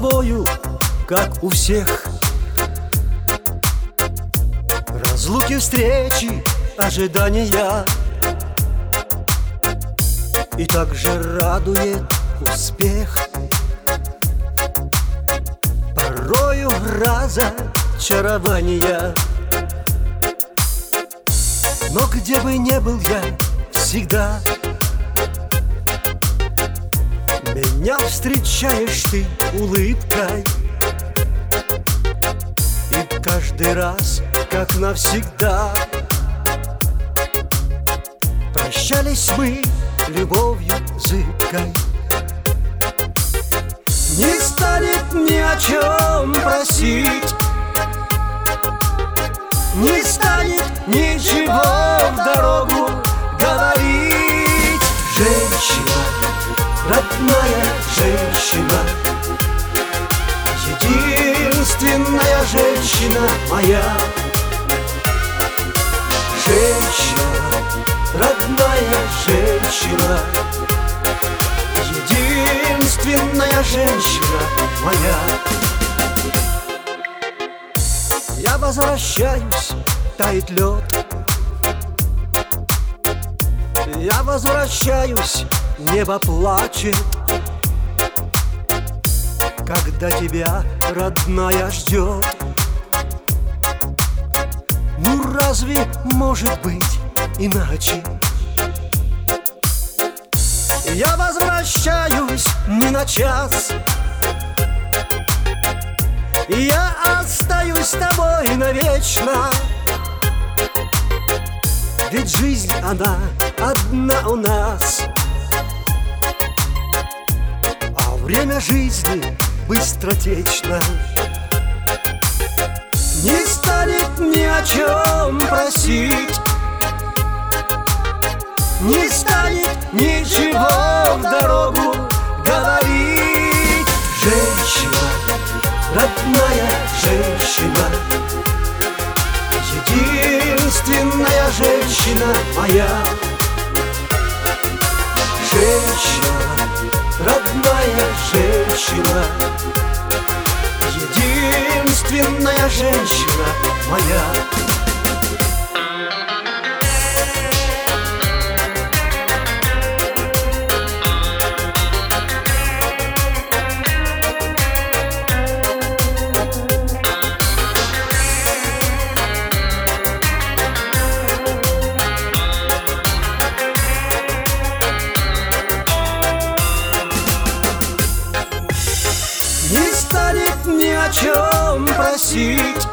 тобою, как у всех. Разлуки, встречи, ожидания, и также радует успех. Порою разочарования, но где бы ни был я, всегда меня встречаешь ты улыбкой. И каждый раз, как навсегда, прощались мы любовью зыбкой. Не станет ни о чем просить, не станет ничего в дорогу говорить. Женщина, родная женщина, единственная женщина моя. Женщина, родная женщина, единственная женщина моя. Я возвращаюсь, тает лед. Я возвращаюсь, небо плачет. Когда тебя, родная, ждет. Ну разве может быть иначе? Я возвращаюсь не на час, я остаюсь с тобой навечно. Ведь жизнь, она одна у нас, а время жизни быстротечно. Не станет ни о чем просить, не станет ничего в дорогу говорить. Женщина, родная женщина, единственная женщина моя. Женщина, родная женщина, единственная женщина моя. Не станет ни о чем просить,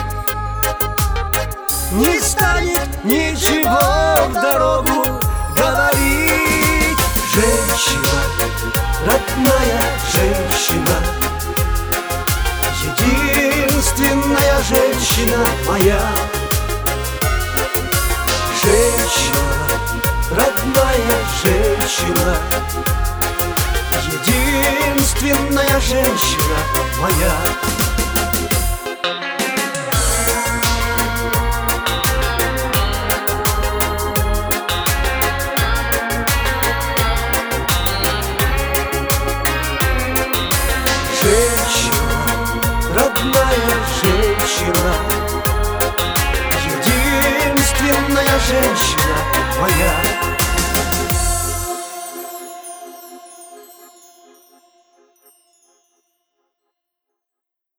не станет ничего в дорогу говорить. Женщина, родная женщина, единственная женщина моя. Женщина, родная женщина, единственная женщина моя. Женщина, родная женщина, единственная женщина моя.